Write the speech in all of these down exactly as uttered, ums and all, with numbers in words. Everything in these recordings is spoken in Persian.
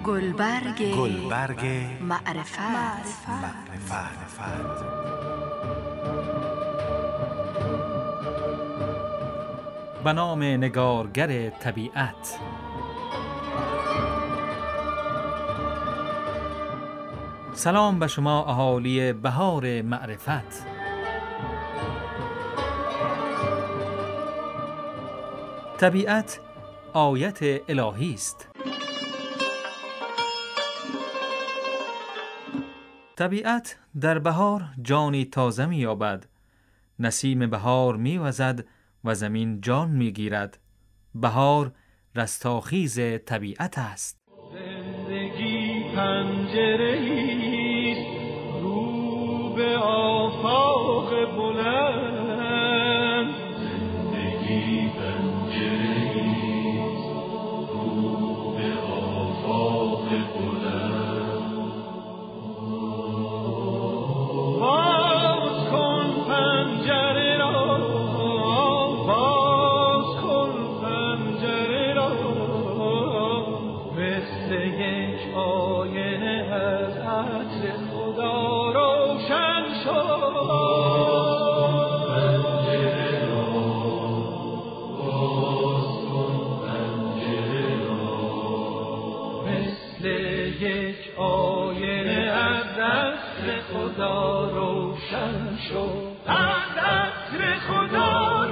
گلبرگ گلبرگ معرفت معرفت به نام نگارگر طبیعت. سلام به شما اهالی بهار معرفت. طبیعت آیت الهی است. طبیعت در بهار جانی تازه می یابد. نسیم بهار می وزد و زمین جان می گیرد. بهار رستاخیز طبیعت است. زندگی پنجره‌ای رو به آفاق بلند. زندگی پنجره‌ای رو به آفاق بلند. باز کن پنجره را، باز کن پنجره را، مثل یک آینه از عطر خدا روشن شد. پنجره را، باز کن پنجره را، مثل یک آینه از عطر خدا روشن شد. از عطر خدا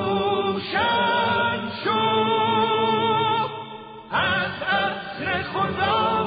روشن شد. از عطر خدا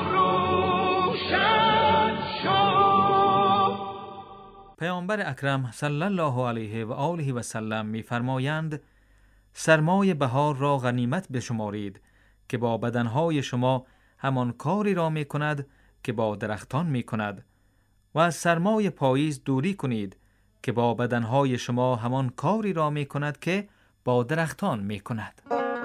روشن شد. پیامبر اکرم صلی الله علیه و آله و سلم می‌فرمایند سرمای بهار را غنیمت بشمارید که با بدنهای شما همان کاری را می‌کند که با درختان می‌کند و از سرمای پاییز دوری کنید که با بدنهای شما همان کاری را می‌کند که با درختان می‌کند.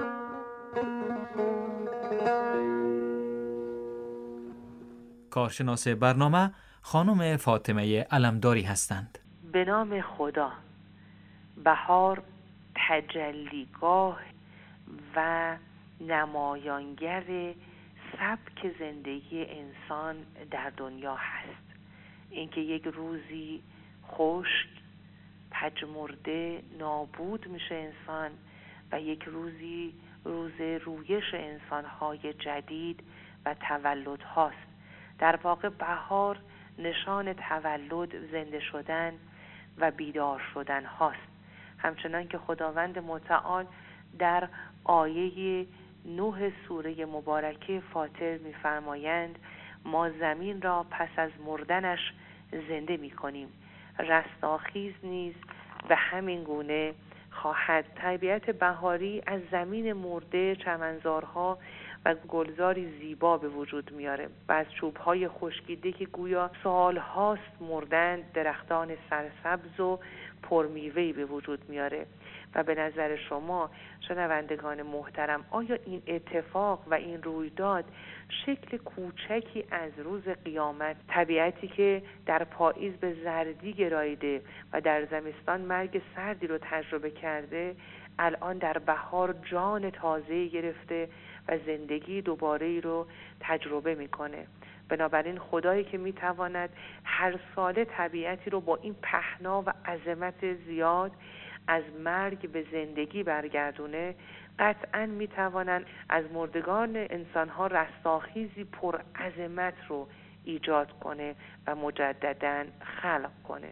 کارشناس برنامه خانم فاطمه علمداری هستند. به نام خدا. بهار تجلیگاه و نمایانگر سبک زندگی انسان در دنیا هست. اینکه یک روزی خشک، پژمرده، نابود میشه انسان و یک روزی روز رویش انسان‌های جدید و تولد هاست. در واقع بهار نشان تولد، زنده شدن و بیدار شدن هاست. همچنان که خداوند متعال در آیه نه سوره مبارکه فاطر می‌فرمایند ما زمین را پس از مردنش زنده می‌کنیم. رستاخیز نیز به همین گونه خواهد. طبیعت بهاری از زمین مرده چمنزارها و گلزاری زیبا به وجود میاره و از چوب‌های خشکیده که گویا سال‌هاست مردند درختان سرسبز و پرمیوه‌ای به وجود میاره. و به نظر شما شنوندگان محترم، آیا این اتفاق و این رویداد شکل کوچکی از روز قیامت، طبیعتی که در پاییز به زردی گراییده و در زمستان مرگ سردی رو تجربه کرده، الان در بهار جان تازه‌ای گرفته و زندگی دوباره‌ای رو تجربه میکنه؟ بنابراین خدایی که میتواند هر ساله طبیعتی رو با این پهنا و عظمت زیاد از مرگ به زندگی برگردونه، قطعاً میتوانند از مردگان انسانها رستاخیزی پر عظمت رو ایجاد کنه و مجدداً خلق کنه.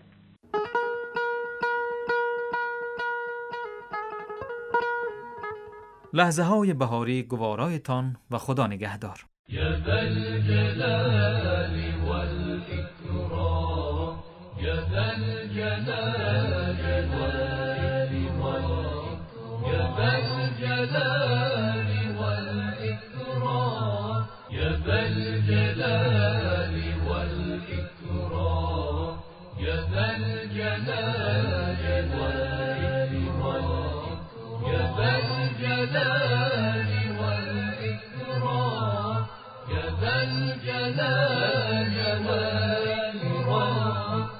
لحظه های بهاری گوارایتان و خدا نگهدار. یا ذا الجلال والإکرام، یا ذا الجلال والإکرام، یا ذا الجلال والإکرام، یا ذا الجلال والإکرام، یا ذا الجلال والإکرام، یا ذا الجلال والإکرام، یا ذا الجلال والإکرام.